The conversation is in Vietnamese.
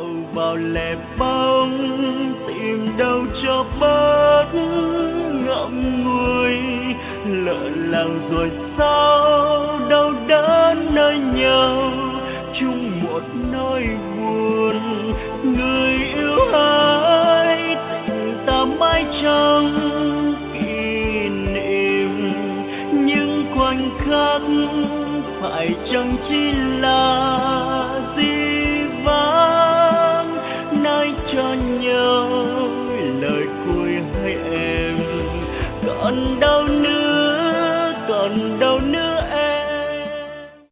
đầu vào lẻ bóng, tìm đâu cho bớt ngậm ngùi. Lỡ làng rồi sao đau đớn nơi nhau, chung một nỗi buồn. Người yêu hỡi, tình ta mãi trong kỷ niệm, những khoảnh khắc phải chăng chỉ là dĩ vãng, nói cho nhau lời cuối hay em còn đâu.